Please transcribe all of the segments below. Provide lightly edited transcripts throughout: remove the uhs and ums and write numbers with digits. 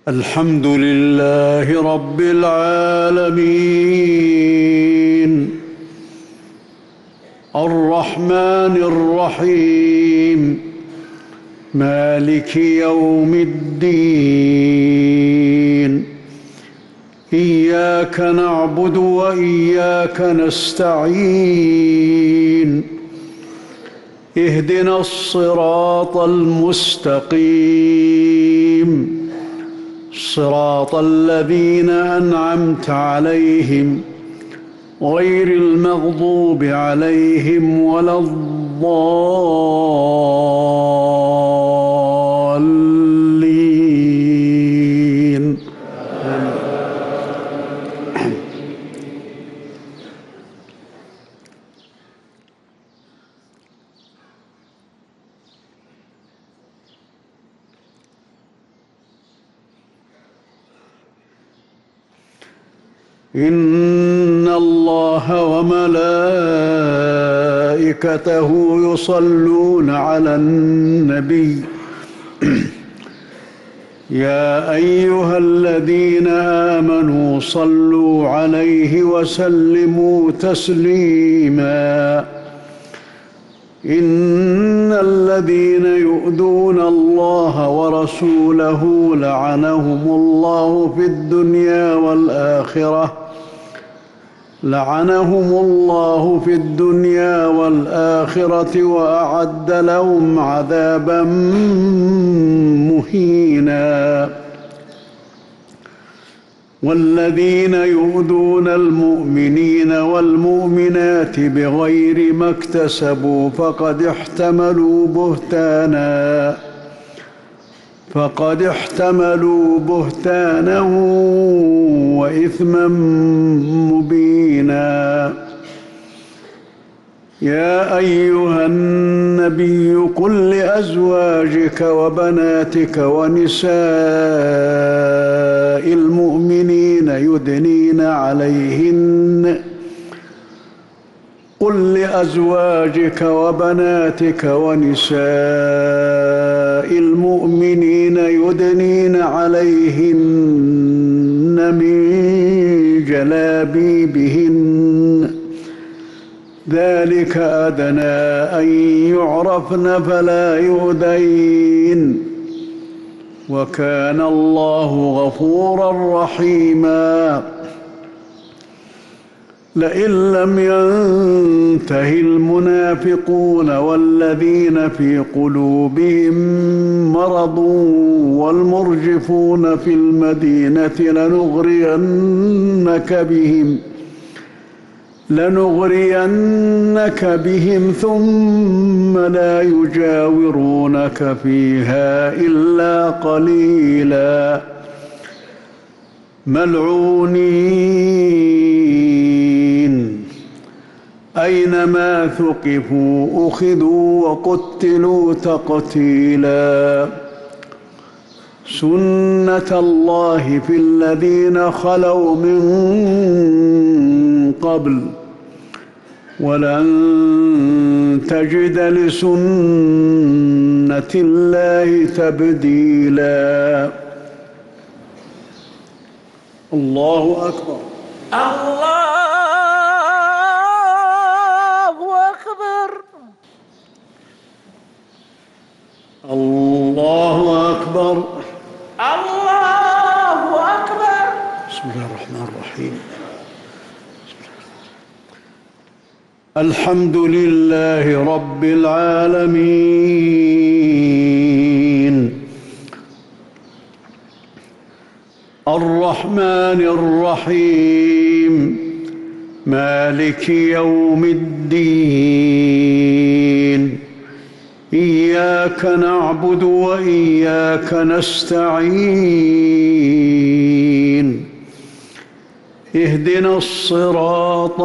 الحمد لله رب العالمين الرحمن الرحيم مالك يوم الدين إياك نعبد وإياك نستعين اهدنا الصراط المستقيم صراط الذين أنعمت عليهم غير المغضوب عليهم ولا الضالين. إن الله وملائكته يصلون على النبي يا أيها الذين آمنوا صلوا عليه وسلموا تسليما إن الذين يؤذون الله ورسوله لعنهم الله في الدنيا والآخرة وأعد لهم عذابا مهينا. والذين يؤذون المؤمنين والمؤمنات بغير ما اكتسبوا فقد احتملوا بهتانا وإثما مبينا. يا أيها النبي قل لأزواجك وبناتك ونساء المؤمنين يدنين عليهن من جلابيبهن ذلك أدنى أن يعرفن فلا يؤذين وكان الله غفورا رحيما. لئن لم ينته المنافقون والذين في قلوبهم مرض والمرجفون في المدينة لنغرينك بهم ثم لا يجاورونك فيها إلا قليلا ملعونين أينما ثقفوا أخذوا وقتلوا تقتيلا. سنة الله في الذين خلوا من قبل ولن تجد لسنة الله تبديلا. الله أكبر. الله أكبر. الله أكبر. الله أكبر. بسم الله الرحمن الرحيم. الحمد لله رب العالمين الرحمن الرحيم مالك يوم الدين إياك نعبد وإياك نستعين اهدنا الصراط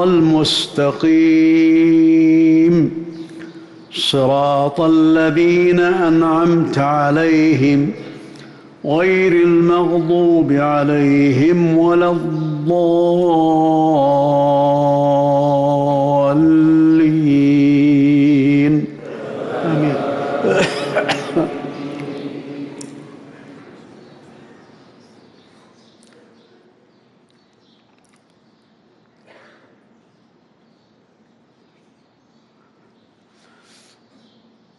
المستقيم صراط الذين أنعمت عليهم غير المغضوب عليهم ولا الضالين. آمين.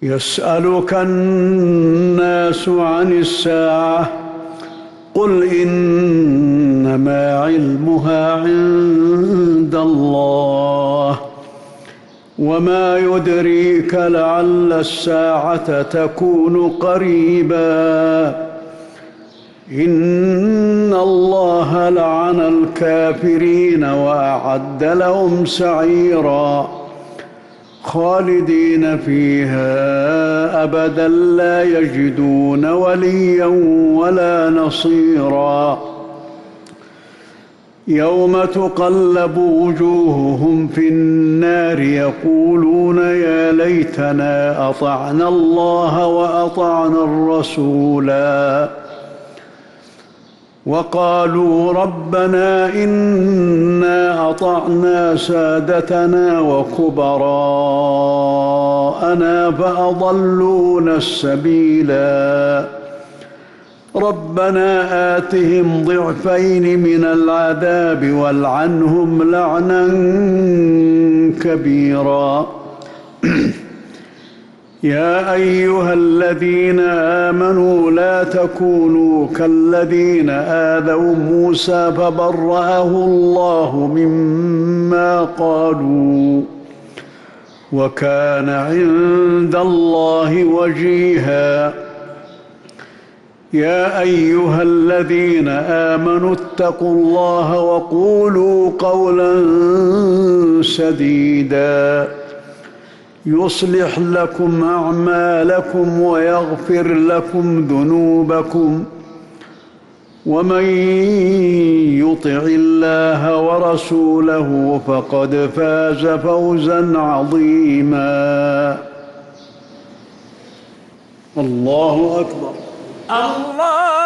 يسألك الناس عن الساعة قل إنما علمها عند الله وما يدريك لعل الساعة تكون قريبا إن الله لعن الكافرين وأعد لهم سعيرا خالدين فيها أبدا لا يجدون وليا ولا نصيرا يوم تقلب وجوههم في النار يقولون يا ليتنا أطعنا الله وأطعنا الرسولا وقالوا ربنا إنا أطعنا سادتنا وكبراءنا فأضلونا السبيلا ربنا آتهم ضعفين من العذاب والعنهم لعنا كبيرا يا أيها الذين آمنوا لا تكونوا كالذين آذوا موسى فبرأه الله مما قالوا وكان عند الله وجيها يا أيها الذين آمنوا اتقوا الله وقولوا قولا سديدا يصلح لكم أعمالكم ويغفر لكم ذنوبكم ومن يطع الله ورسوله فقد فاز فوزا عظيما الله أكبر الله